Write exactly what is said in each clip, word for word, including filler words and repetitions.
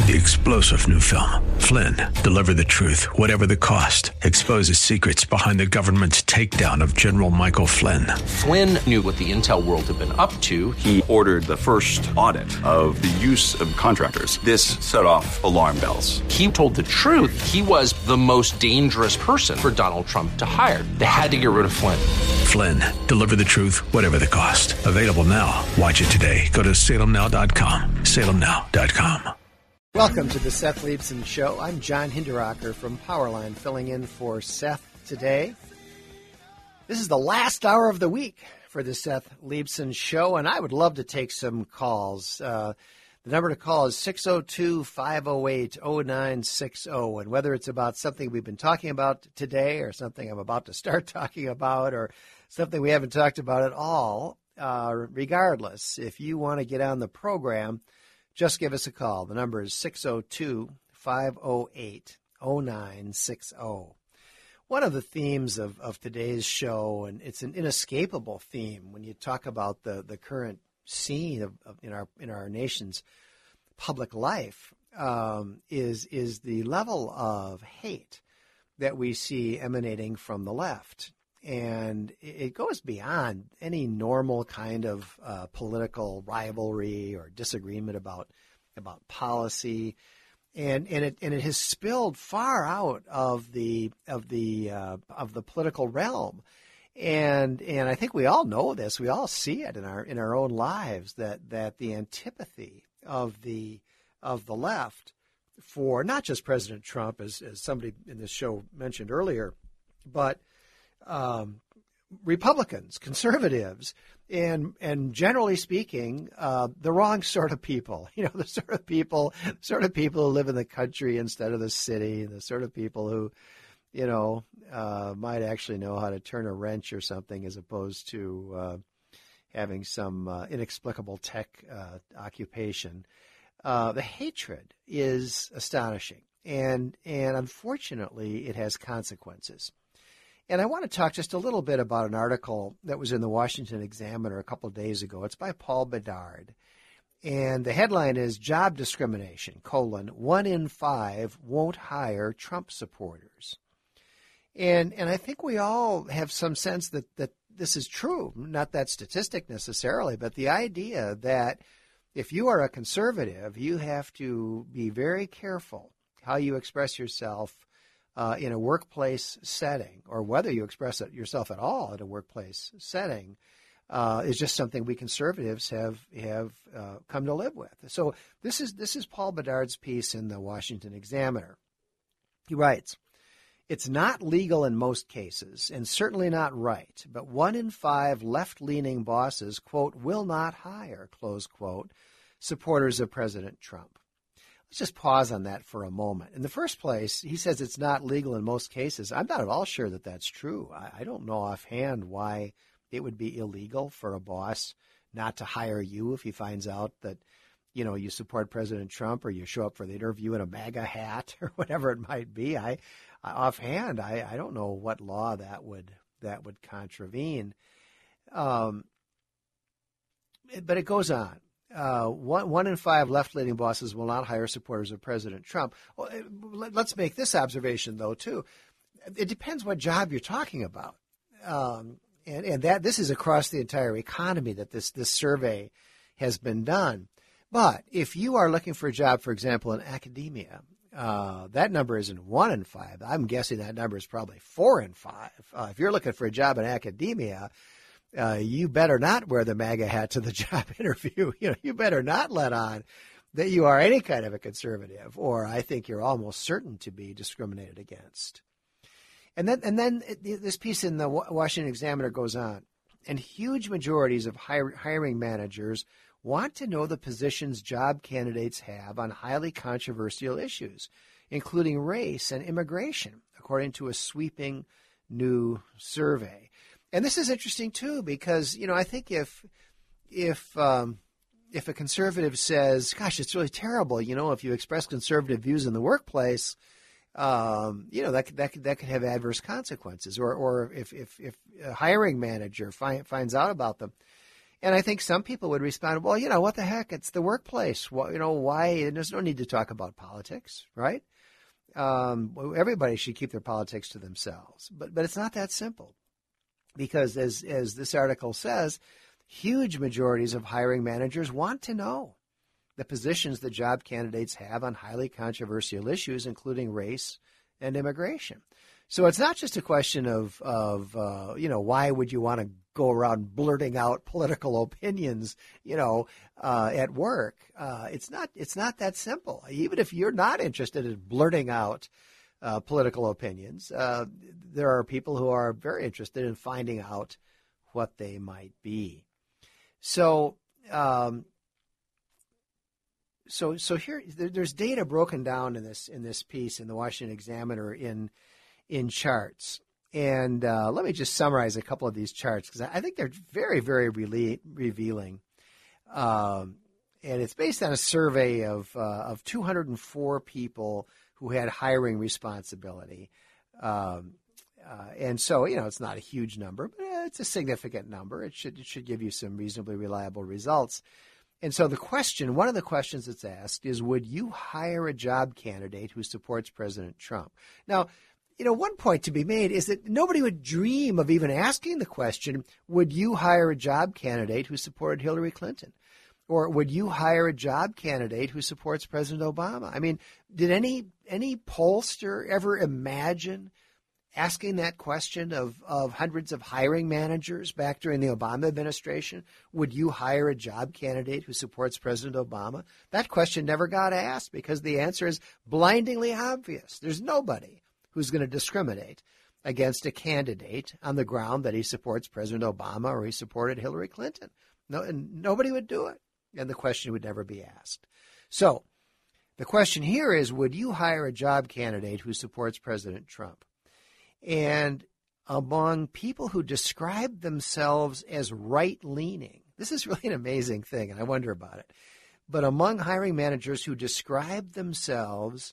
The explosive new film, Flynn, deliver the truth, whatever the cost, exposes secrets behind the government's takedown of General Michael Flynn. Flynn knew what the intel world had been up to. He ordered the first audit of the use of contractors. This set off alarm bells. He told the truth. He was the most dangerous person for Donald Trump to hire. They had to get rid of Flynn. Flynn, deliver the truth, whatever the cost. Available now. Watch it today. Go to salem now dot com. salem now dot com. Welcome to the Seth Leibson Show. I'm John Hinderaker from Powerline, filling in for Seth today. This is the last hour of the week for the Seth Leibson Show, and I would love to take some calls. Uh, the number to call is six oh two, five oh eight, oh nine six oh, and whether it's about something we've been talking about today or something I'm about to start talking about or something we haven't talked about at all, uh, regardless, if you want to get on the program, just give us a call. The number is six oh two, five oh eight, oh nine six oh. One of the themes of, of today's show, and it's an inescapable theme when you talk about the, the current scene of, of in our in our nation's public life, um, is is the level of hate that we see emanating from the left. And it goes beyond any normal kind of uh, political rivalry or disagreement about about policy, and and it and it has spilled far out of the of the uh, of the political realm, and and I think we all know this. We all see it in our in our own lives that that the antipathy of the of the left for not just President Trump, as as somebody in this show mentioned earlier, but Um, Republicans, conservatives, and and generally speaking, uh, the wrong sort of people. You know, the sort of people, sort of people who live in the country instead of the city. The sort of people who, you know, uh, might actually know how to turn a wrench or something, as opposed to uh, having some uh, inexplicable tech uh, occupation. Uh, the hatred is astonishing, and and unfortunately, it has consequences. And I want to talk just a little bit about an article that was in the Washington Examiner a couple of days ago. It's by Paul Bedard. And the headline is Job Discrimination, colon, one in five won't hire Trump supporters. And and I think we all have some sense that, that this is true. Not that statistic necessarily, but the idea that if you are a conservative, you have to be very careful how you express yourself Uh, in a workplace setting, or whether you express it yourself at all in a workplace setting, uh, is just something we conservatives have have uh, come to live with. So this is this is Paul Bedard's piece in the Washington Examiner. He writes, "It's not legal in most cases, and certainly not right, but one in five left-leaning bosses, quote, will not hire, close quote, supporters of President Trump." Let's just pause on that for a moment. In the first place, he says it's not legal in most cases. I'm not at all sure that that's true. I, I don't know offhand why it would be illegal for a boss not to hire you if he finds out that, you know, you support President Trump, or you show up for the interview in a MAGA hat or whatever it might be. I, I offhand, I, I don't know what law that would that would contravene. Um, but it goes on. Uh, one, one in five left-leaning bosses will not hire supporters of President Trump. Well, let's make this observation, though, too. It depends what job you're talking about. Um, and, and that this is across the entire economy that this, this survey has been done. But if you are looking for a job, for example, in academia, uh, that number isn't one in five. I'm guessing that number is probably four in five. Uh, if you're looking for a job in academia, Uh, you better not wear the MAGA hat to the job interview. You know, you better not let on that you are any kind of a conservative, or I think you're almost certain to be discriminated against. And then, and then it, this piece in the Washington Examiner goes on, and huge majorities of hire, hiring managers want to know the positions job candidates have on highly controversial issues, including race and immigration, according to a sweeping new survey. And this is interesting, too, because, you know, I think if if um, if a conservative says, gosh, it's really terrible, you know, if you express conservative views in the workplace, um, you know, that could, that could, that could have adverse consequences. Or or if if, if a hiring manager find, finds out about them. And I think some people would respond, well, you know, what the heck? It's the workplace. Well, you know, why? There's no need to talk about politics, right? Um, everybody should keep their politics to themselves. But but it's not that simple, because as as this article says, huge majorities of hiring managers want to know the positions that job candidates have on highly controversial issues, including race and immigration. So it's not just a question of, of uh, you know, why would you want to go around blurting out political opinions, you know, uh, at work? Uh, it's not it's not that simple. Even if you're not interested in blurting out uh, political opinions, uh, there are people who are very interested in finding out what they might be. So, um, so, so here, there's data broken down in this in this piece in the Washington Examiner in in charts, and uh, let me just summarize a couple of these charts because I think they're very, very really revealing. Um, and it's based on a survey of uh, of two hundred four people who had hiring responsibility. Um, Uh, and so, you know, it's not a huge number, but it's a significant number. It should it should give you some reasonably reliable results. And so the question, one of the questions that's asked is, would you hire a job candidate who supports President Trump? Now, you know, one point to be made is that nobody would dream of even asking the question, would you hire a job candidate who supported Hillary Clinton? Or would you hire a job candidate who supports President Obama? I mean, did any any pollster ever imagine asking that question of, of hundreds of hiring managers back during the Obama administration? Would you hire a job candidate who supports President Obama? That question never got asked because the answer is blindingly obvious. There's nobody who's going to discriminate against a candidate on the ground that he supports President Obama or he supported Hillary Clinton. No, and nobody would do it, and the question would never be asked. So the question here is, would you hire a job candidate who supports President Trump? And among people who describe themselves as right-leaning, this is really an amazing thing, and I wonder about it, but among hiring managers who describe themselves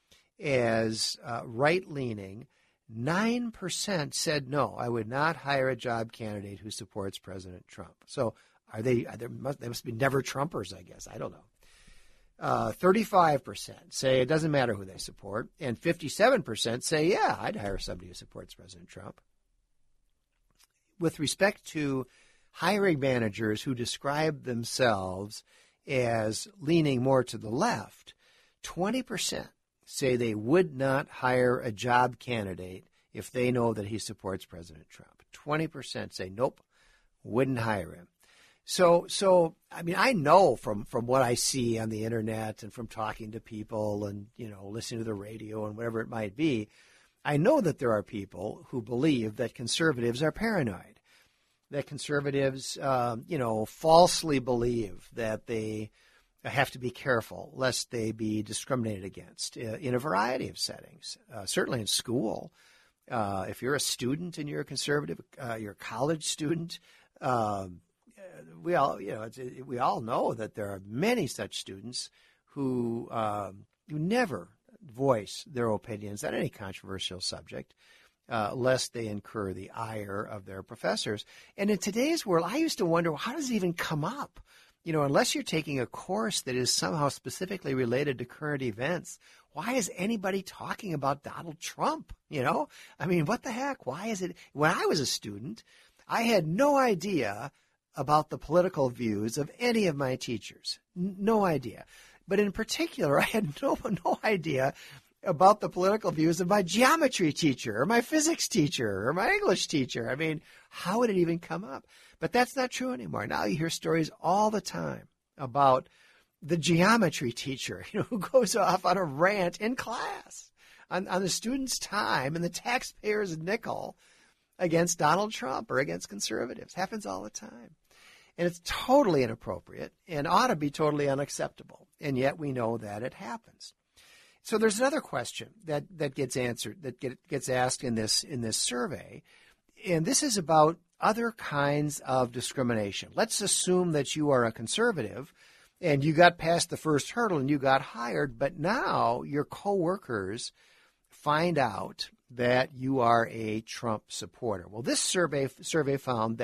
as uh, right-leaning, nine percent said, no, I would not hire a job candidate who supports President Trump. So are they, are there must, they must be never Trumpers, I guess. I don't know. Uh, thirty-five percent say it doesn't matter who they support, and fifty-seven percent say, yeah, I'd hire somebody who supports President Trump. With respect to hiring managers who describe themselves as leaning more to the left, twenty percent say they would not hire a job candidate if they know that he supports President Trump. twenty percent say, nope, wouldn't hire him. So, so I mean, I know from, from what I see on the internet and from talking to people and, you know, listening to the radio and whatever it might be, I know that there are people who believe that conservatives are paranoid, that conservatives, um, you know, falsely believe that they have to be careful lest they be discriminated against uh, in a variety of settings, uh, certainly in school. Uh, if you're a student and you're a conservative, uh, you're a college student, um, we all, you know, it's, it, we all know that there are many such students who um, who never voice their opinions on any controversial subject, uh, lest they incur the ire of their professors. And in today's world, I used to wonder, well, how does it even come up? You know, unless you're taking a course that is somehow specifically related to current events, why is anybody talking about Donald Trump? You know, I mean, what the heck? Why is it? When I was a student, I had no idea about the political views of any of my teachers. N- no idea. But in particular, I had no no idea about the political views of my geometry teacher or my physics teacher or my English teacher. I mean, how would it even come up? But that's not true anymore. Now you hear stories all the time about the geometry teacher, you know, who goes off on a rant in class on, on the student's time and the taxpayer's nickel against Donald Trump or against conservatives. Happens all the time. And it's totally inappropriate and ought to be totally unacceptable. And yet we know that it happens. So there's another question that, that gets answered, that get, gets asked in this in this survey. And this is about other kinds of discrimination. Let's assume that you are a conservative and you got past the first hurdle and you got hired, but now your coworkers find out that you are a Trump supporter. Well, this survey survey found that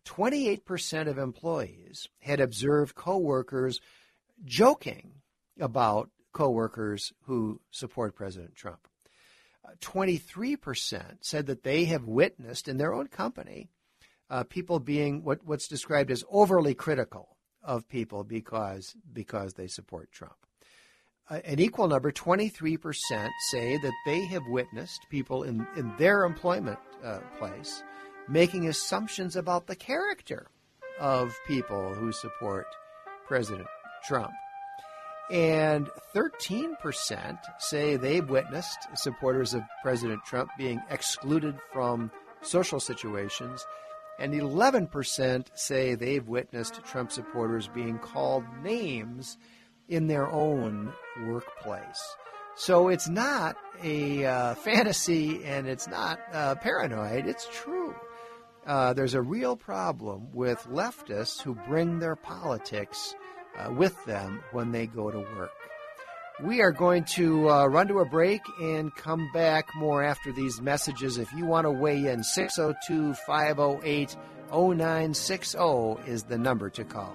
twenty-eight percent of employees had observed coworkers joking about coworkers who support President Trump. Uh, twenty-three percent said that they have witnessed in their own company uh, people being what, what's described as overly critical of people because, because they support Trump. Uh, an equal number, twenty-three percent, say that they have witnessed people in, in their employment uh, place making assumptions about the character of people who support President Trump. And thirteen percent say they've witnessed supporters of President Trump being excluded from social situations. And eleven percent say they've witnessed Trump supporters being called names in their own workplace. So it's not a uh, fantasy and it's not uh, paranoid. It's true. Uh, there's a real problem with leftists who bring their politics uh, with them when they go to work. We are going to uh, run to a break and come back more after these messages. If you want to weigh in, six oh two, five oh eight, oh nine six oh is the number to call.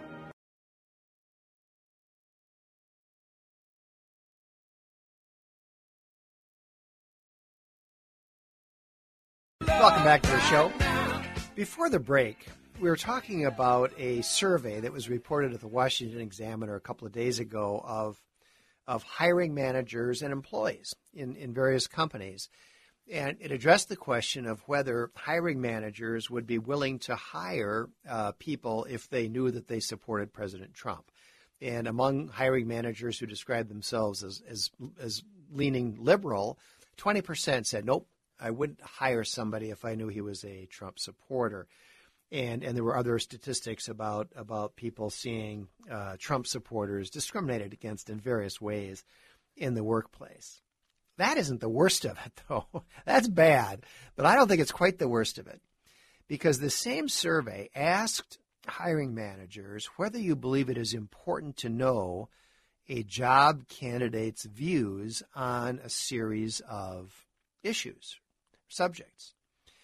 Welcome back to the show. Before the break, we were talking about a survey that was reported at the Washington Examiner a couple of days ago of of hiring managers and employees in, in various companies. And it addressed the question of whether hiring managers would be willing to hire uh, people if they knew that they supported President Trump. And among hiring managers who described themselves as, as, as leaning liberal, twenty percent said, nope, I wouldn't hire somebody if I knew he was a Trump supporter. And and there were other statistics about, about people seeing uh, Trump supporters discriminated against in various ways in the workplace. That isn't the worst of it, though. That's bad. But I don't think it's quite the worst of it. Because the same survey asked hiring managers whether you believe it is important to know a job candidate's views on a series of issues, subjects.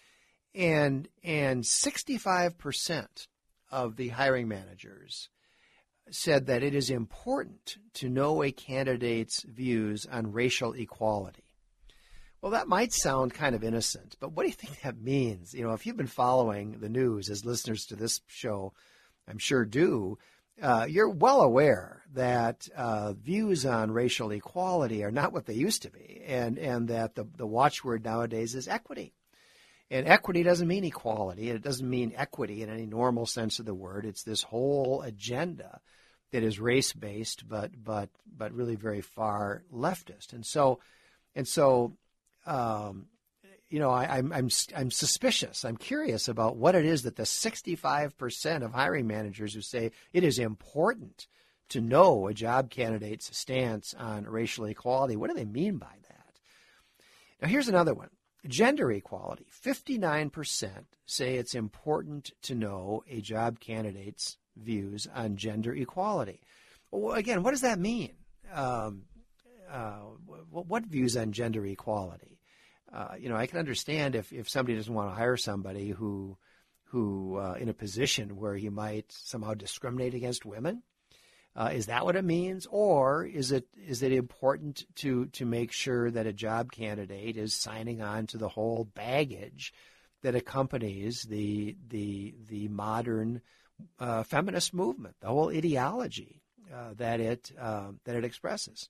And and sixty-five percent of the hiring managers said that it is important to know a candidate's views on racial equality. Well, that might sound kind of innocent, but what do you think that means? You know, if you've been following the news, as listeners to this show, I'm sure do, uh, you're well aware that uh, views on racial equality are not what they used to be, and, and that the, the watchword nowadays is equity. And equity doesn't mean equality. It doesn't mean equity in any normal sense of the word. It's this whole agenda that is race-based, but but but really very far leftist. And so, and so, um, you know, I, I'm I'm I'm suspicious. I'm curious about what it is that the sixty-five percent of hiring managers who say it is important to know a job candidate's stance on racial equality. What do they mean by that? Now, here's another one. Gender equality. fifty-nine percent say it's important to know a job candidate's views on gender equality. Well, again, what does that mean? Um, uh, what views on gender equality? Uh, you know, I can understand if, if somebody doesn't want to hire somebody who, who uh, in a position where he might somehow discriminate against women. Uh, is that what it means, or is it is it important to to make sure that a job candidate is signing on to the whole baggage that accompanies the the the modern uh, feminist movement, the whole ideology uh, that it uh, that it expresses?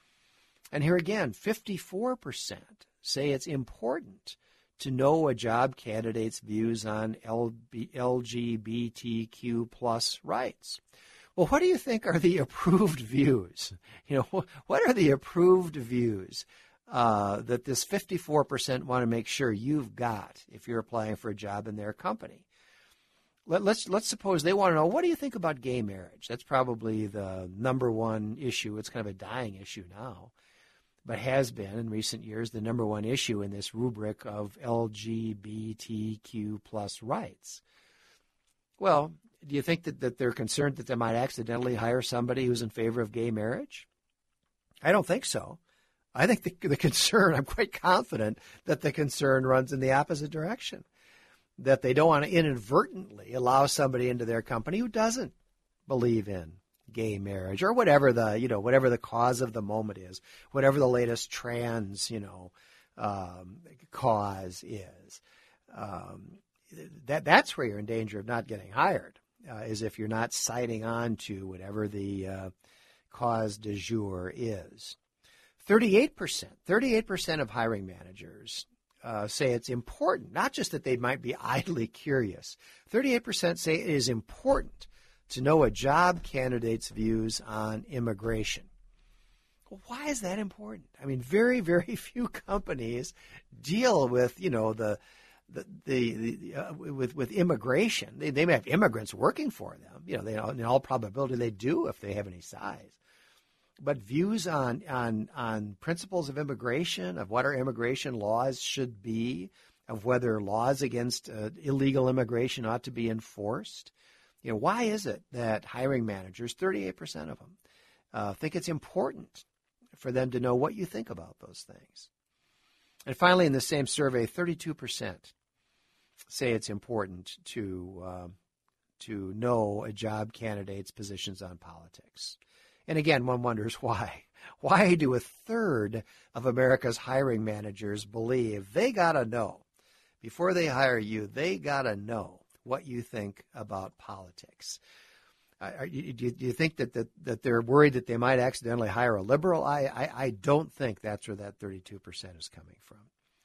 And here again, fifty-four percent say it's important to know a job candidate's views on L G B T Q plus rights. Well, what do you think are the approved views? You know, what are the approved views uh, that this fifty-four percent want to make sure you've got if you're applying for a job in their company? Let, let's let's suppose they want to know, what do you think about gay marriage? That's probably the number one issue. It's kind of a dying issue now, but has been in recent years the number one issue in this rubric of L G B T Q plus rights. Well, do you think that, that they're concerned that they might accidentally hire somebody who's in favor of gay marriage? I don't think so. I think the, the concern, I'm quite confident that the concern runs in the opposite direction. that they don't want to inadvertently allow somebody into their company who doesn't believe in gay marriage or whatever the, you know, whatever the cause of the moment is, whatever the latest trans, you know, um, cause is. Um, that that's where you're in danger of not getting hired, uh, is if you're not citing on to whatever the uh, cause du jour is. thirty-eight percent, thirty-eight percent of hiring managers uh, say it's important, not just that they might be idly curious. thirty-eight percent say it is important to know a job candidate's views on immigration. Well, why is that important? I mean, very, very few companies deal with, you know, the the the, the uh, with with immigration. They they may have immigrants working for them. You know, they in all probability they do if they have any size. But views on on on principles of immigration, of what our immigration laws should be, of whether laws against uh, illegal immigration ought to be enforced. You know, why is it that hiring managers, thirty-eight percent of them, uh, think it's important for them to know what you think about those things? And finally, in the same survey, thirty-two percent say it's important to uh, to know a job candidate's positions on politics. And again, one wonders why. Why do a third of America's hiring managers believe they got to know, before they hire you, they got to know what you think about politics? Uh, you, do, you, do you think that, that that they're worried that they might accidentally hire a liberal? I, I, I don't think that's where that thirty-two percent is coming from.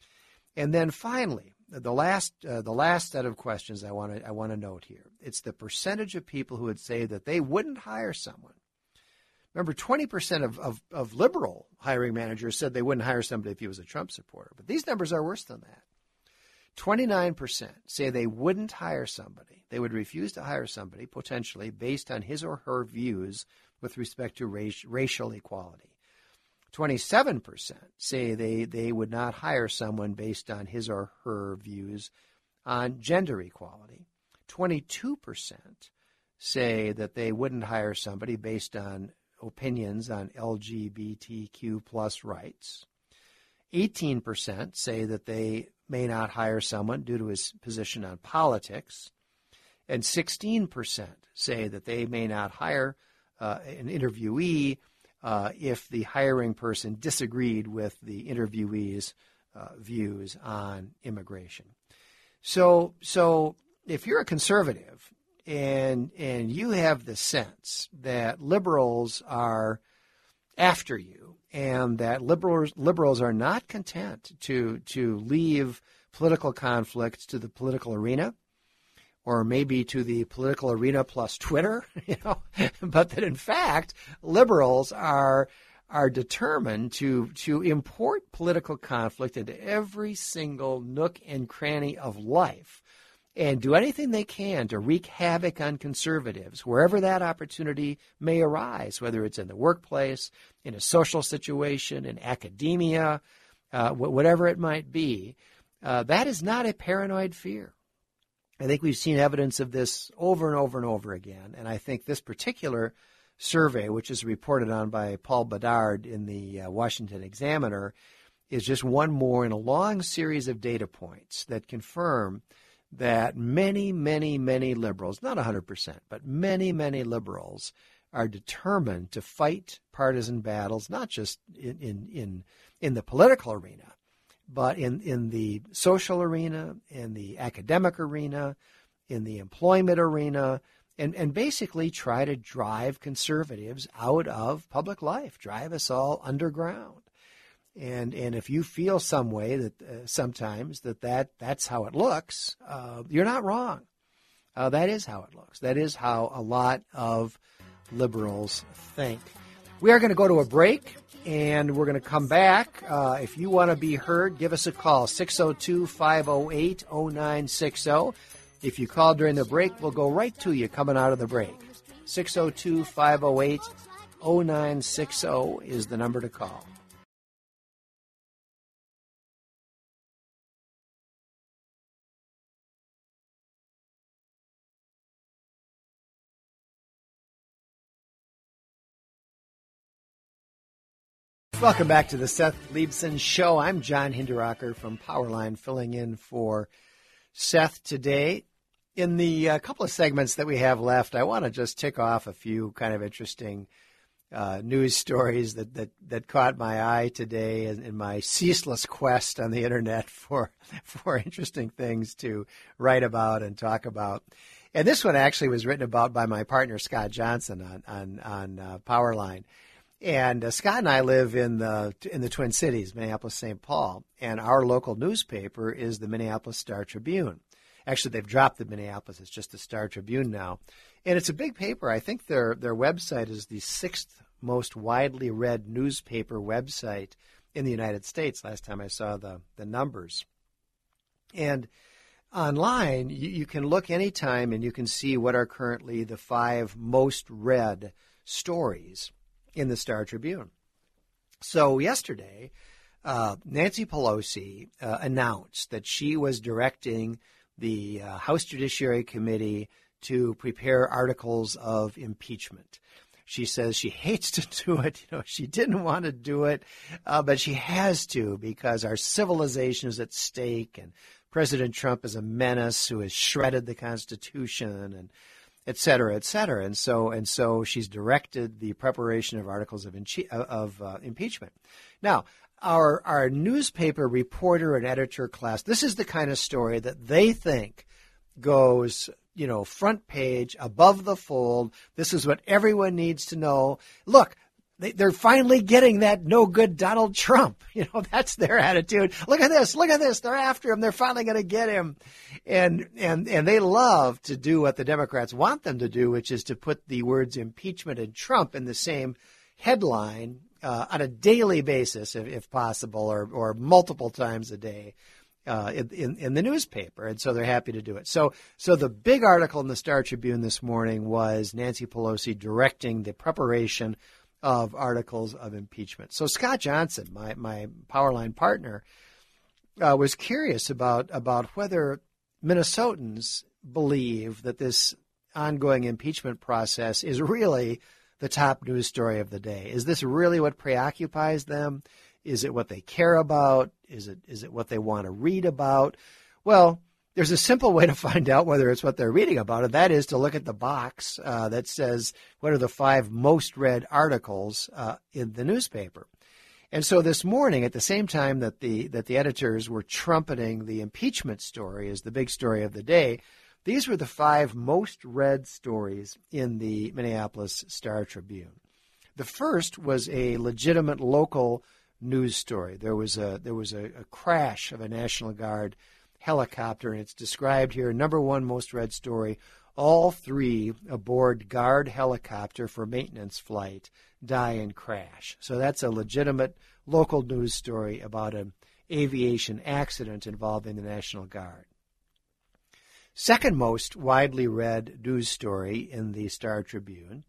And then finally, the last uh, the last set of questions I want to I want to note here. It's the percentage of people who would say that they wouldn't hire someone. Remember, twenty percent of, of, of liberal hiring managers said they wouldn't hire somebody if he was a Trump supporter. But these numbers are worse than that. twenty-nine percent say they wouldn't hire somebody. They would refuse to hire somebody, potentially, based on his or her views with respect to race, racial equality. twenty-seven percent say they, they would not hire someone based on his or her views on gender equality. twenty-two percent say that they wouldn't hire somebody based on opinions on L G B T Q plus rights. eighteen percent say that they may not hire someone due to his position on politics. And sixteen percent say that they may not hire uh, an interviewee uh, if the hiring person disagreed with the interviewee's uh, views on immigration. So, so if you're a conservative and and you have the sense that liberals are after you, and that liberals liberals are not content to to leave political conflicts to the political arena, or maybe to the political arena plus Twitter, you know, but that in fact liberals are are determined to to import political conflict into every single nook and cranny of life, and do anything they can to wreak havoc on conservatives wherever that opportunity may arise, whether it's in the workplace, in a social situation, in academia, uh, whatever it might be. Uh, that is not a paranoid fear. I think we've seen evidence of this over and over and over again, and I think this particular survey, which is reported on by Paul Bedard in the uh, Washington Examiner, is just one more in a long series of data points that confirm that many, many, many liberals, not one hundred percent, but many, many liberals are determined to fight partisan battles, not just in in in, in the political arena, but in, in the social arena, in the academic arena, in the employment arena, and, and basically try to drive conservatives out of public life, drive us all underground. And and if you feel some way that uh, sometimes that, that that's how it looks, uh, you're not wrong. Uh, that is how it looks. That is how a lot of liberals think. We are going to go to a break, and we're going to come back. Uh, if you want to be heard, give us a call, six oh two, five oh eight, oh nine six oh. If you call during the break, we'll go right to you coming out of the break. six oh two, five oh eight, oh nine six oh is the number to call. Welcome back to the Seth Leibsohn Show. I'm John Hinderaker from Powerline, filling in for Seth Today. In the uh, couple of segments that we have left, I want to just tick off a few kind of interesting uh, news stories that, that, that caught my eye today in, in my ceaseless quest on the internet for for interesting things to write about and talk about. And this one actually was written about by my partner Scott Johnson on on, on uh, Powerline. And uh, Scott and I live in the in the Twin Cities, Minneapolis, Saint Paul, and our local newspaper is the Minneapolis Star Tribune. Actually, they've dropped the Minneapolis. It's just the Star Tribune now. And it's a big paper. I think their their website is the sixth most widely read newspaper website in the United States, last time I saw the, the numbers. And online, you, you can look anytime and you can see what are currently the five most read stories in the Star Tribune. So yesterday, uh, Nancy Pelosi uh, announced that she was directing the uh, House Judiciary Committee to prepare articles of impeachment. She says she hates to do it. You know, she didn't want to do it, uh, but she has to because our civilization is at stake, and President Trump is a menace who has shredded the Constitution, and et cetera, et cetera. And so, and so she's directed the preparation of articles of, inche- of uh, impeachment. Now, Our our newspaper reporter and editor class, this is the kind of story that they think goes, you know, front page, above the fold. This is what everyone needs to know. Look, they, they're finally getting that no good Donald Trump. You know, that's their attitude. Look at this. Look at this. They're after him. They're finally going to get him. And, and, and they love to do what the Democrats want them to do, which is to put the words impeachment and Trump in the same headline Uh, on a daily basis, if, if possible, or, or multiple times a day uh, in, in, in the newspaper. And so they're happy to do it. So so the big article in the Star Tribune this morning was Nancy Pelosi directing the preparation of articles of impeachment. So Scott Johnson, my, my Powerline partner, uh, was curious about, about whether Minnesotans believe that this ongoing impeachment process is really the top news story of the day. Is this really what preoccupies them? Is it what they care about? Is it is it what they want to read about? Well, there's a simple way to find out whether it's what they're reading about, and that is to look at the box uh, that says what are the five most read articles uh, in the newspaper. And so this morning, at the same time that the that the editors were trumpeting the impeachment story as the big story of the day, these were the five most read stories in the Minneapolis Star Tribune. The first was a legitimate local news story. There was a there was a, a crash of a National Guard helicopter, and it's described here. Number one most read story: all three aboard Guard helicopter for maintenance flight die in crash. So that's a legitimate local news story about an aviation accident involving the National Guard. Second most widely read news story in the Star Tribune: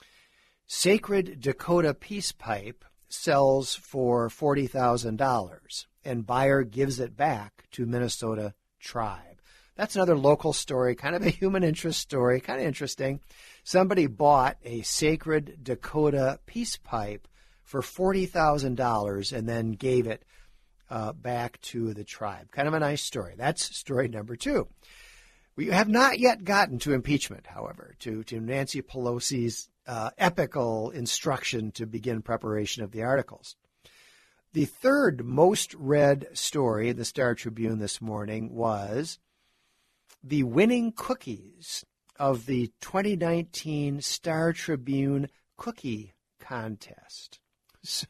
Sacred Dakota Peace Pipe sells for forty thousand dollars, and buyer gives it back to Minnesota tribe. That's another local story, kind of a human interest story, kind of interesting. Somebody bought a Sacred Dakota Peace Pipe for forty thousand dollars and then gave it uh, back to the tribe. Kind of a nice story. That's story number two. We have not yet gotten to impeachment, however, to, to Nancy Pelosi's uh, epical instruction to begin preparation of the articles. The third most read story in the Star Tribune this morning was the winning cookies of the twenty nineteen Star Tribune Cookie Contest. So,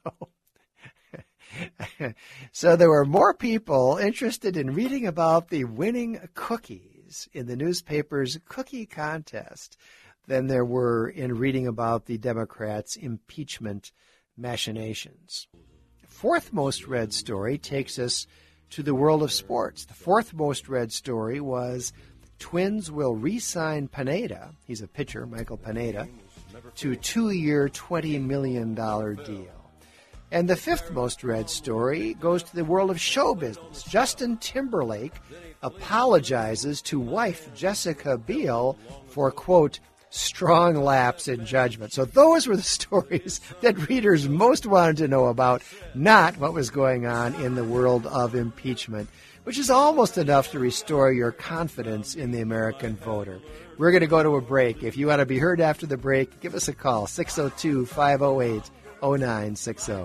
so there were more people interested in reading about the winning cookies in the newspaper's cookie contest than there were in reading about the Democrats' impeachment machinations. The fourth most read story takes us to the world of sports. The fourth most read story was Twins will re-sign Pineda, he's a pitcher, Michael Pineda, to a two-year, twenty million dollars deal. And the fifth most read story goes to the world of show business. Justin Timberlake apologizes to wife Jessica Biel for, quote, strong lapse in judgment. So those were the stories that readers most wanted to know about, not what was going on in the world of impeachment, which is almost enough to restore your confidence in the American voter. We're going to go to a break. If you want to be heard after the break, give us a call, six oh two, five oh eight, oh nine six oh.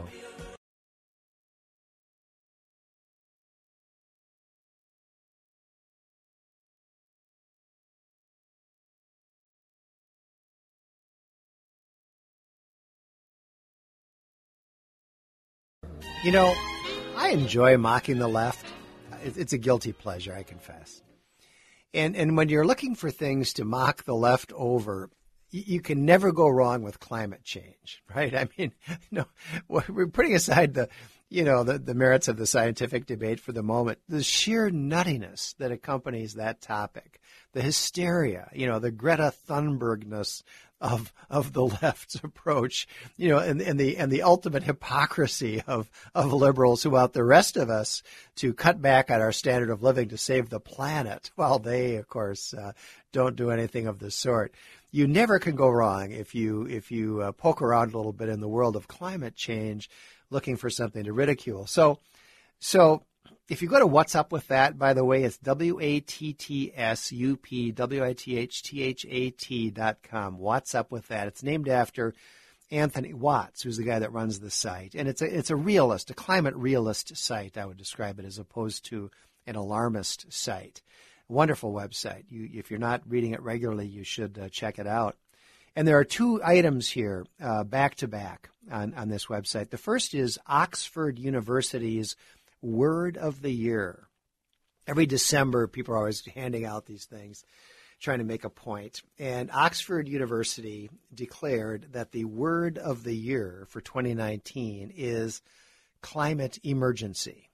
You know, I enjoy mocking the left. It's a guilty pleasure, I confess. And and when you're looking for things to mock the left over, you can never go wrong with climate change, right? I mean, you know, we're putting aside the, you know, the, the merits of the scientific debate for the moment, the sheer nuttiness that accompanies that topic, the hysteria, you know, the Greta Thunbergness of of the left's approach, you know, and, and the and the ultimate hypocrisy of of liberals who want the rest of us to cut back on our standard of living to save the planet, while they, of course, uh, don't do anything of the sort. You never can go wrong if you if you uh, poke around a little bit in the world of climate change, looking for something to ridicule. So, so. If you go to What's Up With That, by the way, it's W A T T S U P W I T H T H A T dot com. What's Up With That? It's named after Anthony Watts, who's the guy that runs the site. And it's a, it's a realist, a climate realist site, I would describe it, as opposed to an alarmist site. Wonderful website. You, if you're not reading it regularly, you should uh, check it out. And there are two items here, uh, back to back on, on this website. The first is Oxford University's Word of the Year. Every December, people are always handing out these things, trying to make a point. And Oxford University declared that the word of the year for twenty nineteen is climate emergency.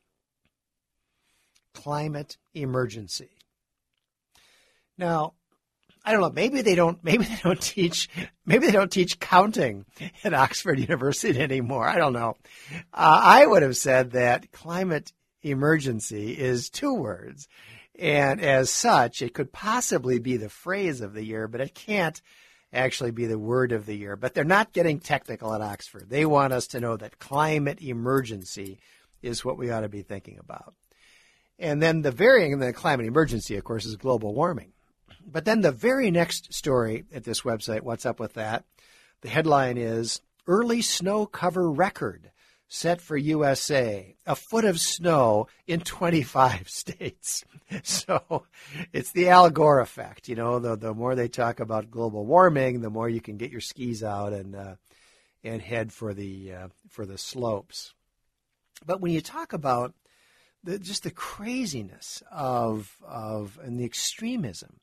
Climate emergency. Now, I don't know, maybe they don't maybe they don't teach maybe they don't teach counting at Oxford University anymore. I don't know. Uh, I would have said that climate emergency is two words. And as such, it could possibly be the phrase of the year, but it can't actually be the word of the year. But they're not getting technical at Oxford. They want us to know that climate emergency is what we ought to be thinking about. And then the varying the climate emergency, of course, is global warming. But then the very next story at this website, What's Up With That? The headline is, Early Snow Cover Record Set for U S A. A foot of snow in twenty-five states. So it's the Al Gore effect. You know, the, the more they talk about global warming, the more you can get your skis out and uh, and head for the uh, for the slopes. But when you talk about the, just the craziness of of and the extremism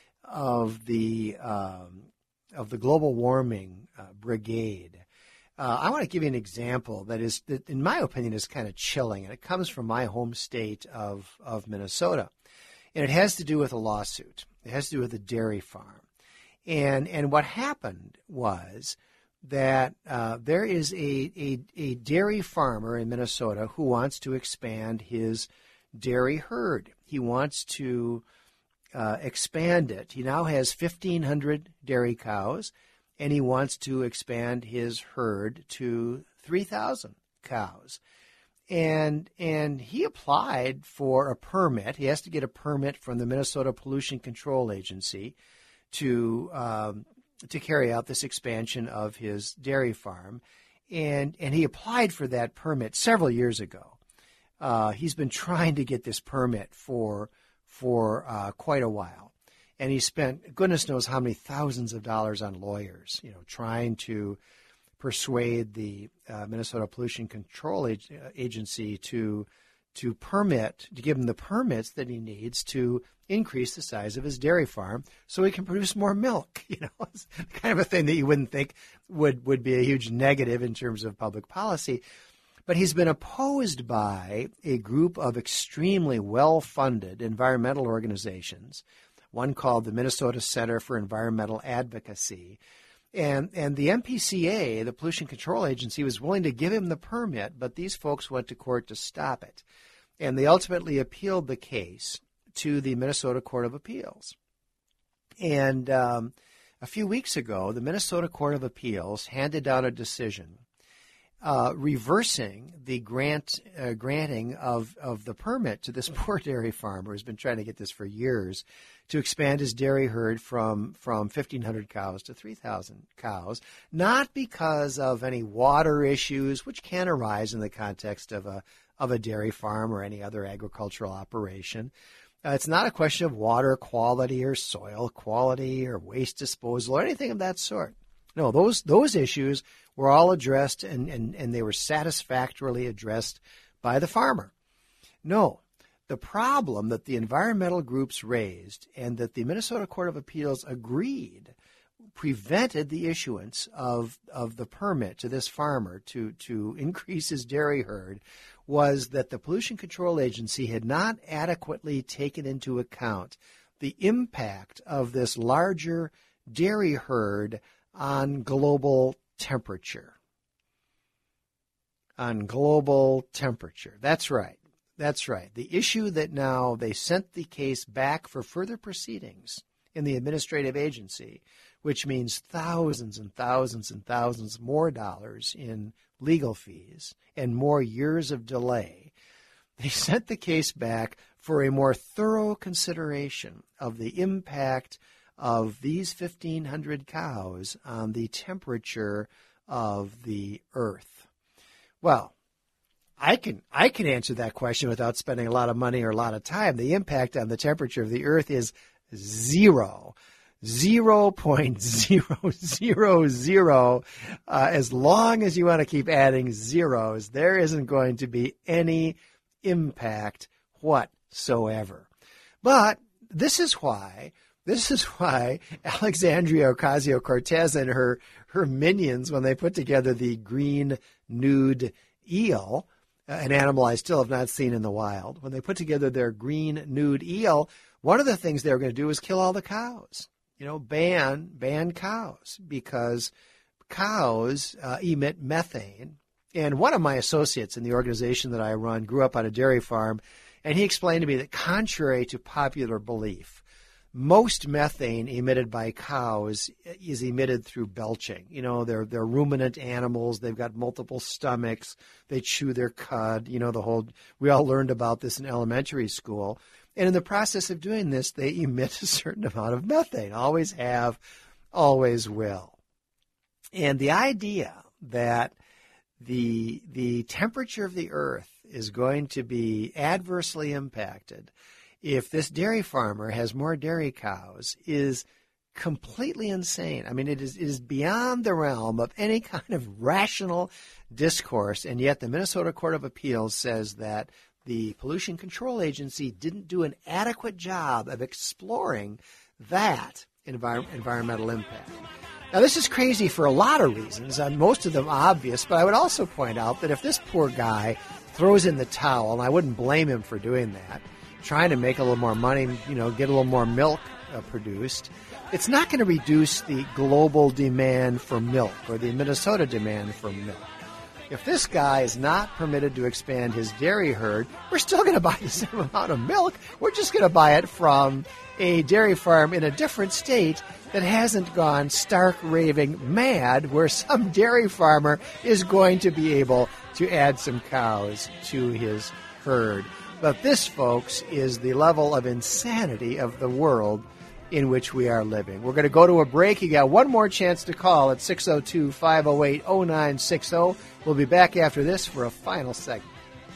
of the um, of the global warming uh, brigade, uh, I want to give you an example that is, that in my opinion, is kind of chilling, and it comes from my home state of of Minnesota, and it has to do with a lawsuit. It has to do with a dairy farm, and and what happened was that uh, there is a, a a dairy farmer in Minnesota who wants to expand his dairy herd. He wants to Uh, expand it. He now has fifteen hundred dairy cows, and he wants to expand his herd to three thousand cows. And and he applied for a permit. He has to get a permit from the Minnesota Pollution Control Agency to um, to carry out this expansion of his dairy farm. And and he applied for that permit several years ago. Uh, he's been trying to get this permit for for uh, quite a while. And he spent goodness knows how many thousands of dollars on lawyers, you know, trying to persuade the uh, Minnesota Pollution Control Agency to to permit, to give him the permits that he needs to increase the size of his dairy farm so he can produce more milk. You know, it's kind of a thing that you wouldn't think would, would be a huge negative in terms of public policy. But he's been opposed by a group of extremely well-funded environmental organizations, one called the Minnesota Center for Environmental Advocacy. And, and the M P C A, the Pollution Control Agency, was willing to give him the permit, but these folks went to court to stop it. And they ultimately appealed the case to the Minnesota Court of Appeals. And um, A few weeks ago, the Minnesota Court of Appeals handed down a decision uh, reversing the grant uh, granting of, of the permit to this poor dairy farmer who's been trying to get this for years to expand his dairy herd from, from fifteen hundred cows to three thousand cows, not because of any water issues, which can arise in the context of a, of a dairy farm or any other agricultural operation. Uh, it's not a question of water quality or soil quality or waste disposal or anything of that sort. No, those those issues were all addressed and, and, and they were satisfactorily addressed by the farmer. No, the problem that the environmental groups raised and that the Minnesota Court of Appeals agreed prevented the issuance of, of the permit to this farmer to, to increase his dairy herd was that the Pollution Control Agency had not adequately taken into account the impact of this larger dairy herd on global temperature. On global temperature. That's right. That's right. The issue that now they sent the case back for further proceedings in the administrative agency, which means thousands and thousands and thousands more dollars in legal fees and more years of delay. They sent the case back for a more thorough consideration of the impact of these fifteen hundred cows on the temperature of the earth. Well, I can I can answer that question without spending a lot of money or a lot of time. The impact on the temperature of the earth is zero. zero point zero zero zero. Uh, as long as you want to keep adding zeros, there isn't going to be any impact whatsoever. But this is why, this is why Alexandria Ocasio-Cortez and her, her minions, when they put together the green nude eel, an animal I still have not seen in the wild, when they put together their green nude eel, one of the things they were going to do was kill all the cows. You know, ban ban cows because cows uh, emit methane. And one of my associates in the organization that I run grew up on a dairy farm, and he explained to me that contrary to popular belief, most methane emitted by cows is emitted through belching. You know, they're they're ruminant animals. They've got multiple stomachs. They chew their cud. You know, the whole, we all learned about this in elementary school. And in the process of doing this, they emit a certain amount of methane. Always have, always will. And the idea that the the temperature of the earth is going to be adversely impacted if this dairy farmer has more dairy cows is completely insane. I mean, it is, it is beyond the realm of any kind of rational discourse, and yet the Minnesota Court of Appeals says that the Pollution Control Agency didn't do an adequate job of exploring that envir- environmental impact. Now, this is crazy for a lot of reasons, and most of them obvious, but I would also point out that if this poor guy throws in the towel, and I wouldn't blame him for doing that, trying to make a little more money, you know, get a little more milk uh, produced, it's not going to reduce the global demand for milk or the Minnesota demand for milk. If this guy is not permitted to expand his dairy herd, we're still going to buy the same amount of milk. We're just going to buy it from a dairy farm in a different state that hasn't gone stark raving mad, where some dairy farmer is going to be able to add some cows to his herd. But this, folks, is the level of insanity of the world in which we are living. We're going to go to a break. You got one more chance to call at six oh two, five oh eight, oh nine six oh. We'll be back after this for a final segment.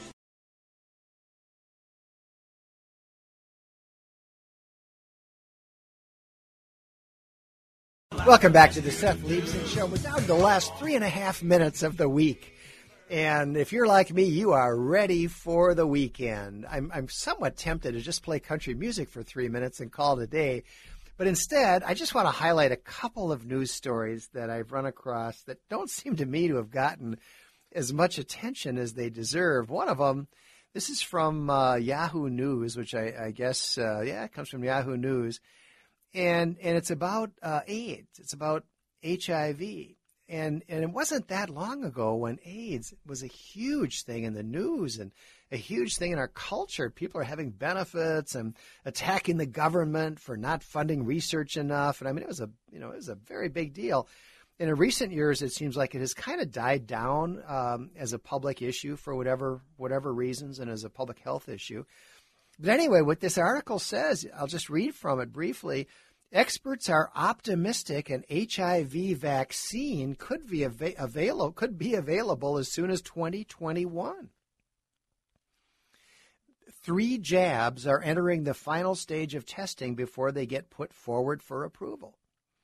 Welcome back to the Seth Leibsohn Show. We're down to the last three and a half minutes of the week. And if you're like me, you are ready for the weekend. I'm, I'm somewhat tempted to just play country music for three minutes and call it a day. But instead, I just want to highlight a couple of news stories that I've run across that don't seem to me to have gotten as much attention as they deserve. One of them, this is from uh, Yahoo News, which I, I guess, uh, yeah, it comes from Yahoo News. And, and it's about uh, AIDS. It's about H I V. and and it wasn't that long ago when AIDS was a huge thing in the news and a huge thing in our culture. People are having benefits and attacking the government for not funding research enough. And I mean, it was a you know it was a very big deal. And in recent years, it seems like it has kind of died down um, as a public issue for whatever whatever reasons and as a public health issue. But anyway, what this article says, I'll just read from it briefly. Experts are optimistic an H I V vaccine could be av- available could be available as soon as twenty twenty-one. Three jabs are entering the final stage of testing before they get put forward for approval.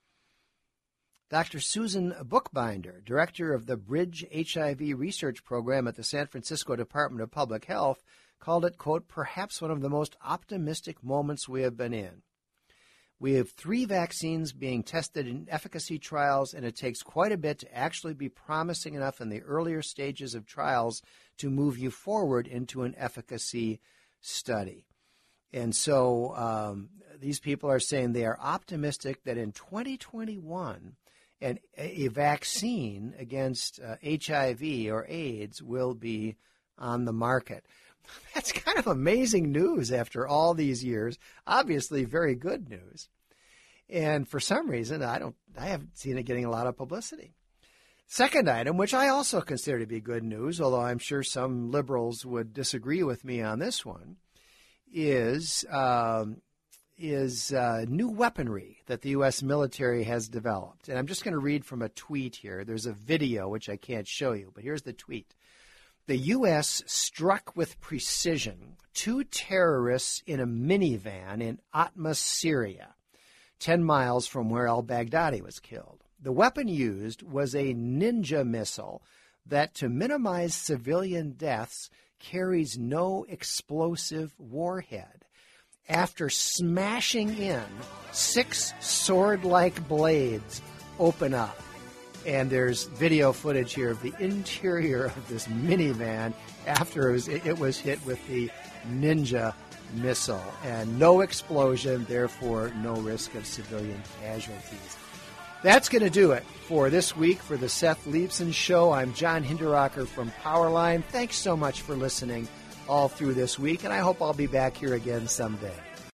Doctor Susan Bookbinder, director of the Bridge H I V Research Program at the San Francisco Department of Public Health, called it, quote, perhaps one of the most optimistic moments we have been in. We have three vaccines being tested in efficacy trials, and it takes quite a bit to actually be promising enough in the earlier stages of trials to move you forward into an efficacy study. And so um, these people are saying they are optimistic that in twenty twenty-one, an, a vaccine against uh, H I V or AIDS will be on the market. That's kind of amazing news after all these years. Obviously, very good news. And for some reason, I don't, I haven't seen it getting a lot of publicity. Second item, which I also consider to be good news, although I'm sure some liberals would disagree with me on this one, is um, is uh, new weaponry that the U S military has developed. And I'm just going to read from a tweet here. There's a video which I can't show you, but here's the tweet. The U S struck with precision two terrorists in a minivan in Atma, Syria, ten miles from where al-Baghdadi was killed. The weapon used was a Ninja missile that, to minimize civilian deaths, carries no explosive warhead. After smashing in, six sword-like blades open up. And there's video footage here of the interior of this minivan after it was, it was hit with the Ninja missile. And no explosion, therefore no risk of civilian casualties. That's going to do it for this week for the Seth Leibsohn Show. I'm John Hinderaker from Powerline. Thanks so much for listening all through this week, and I hope I'll be back here again someday.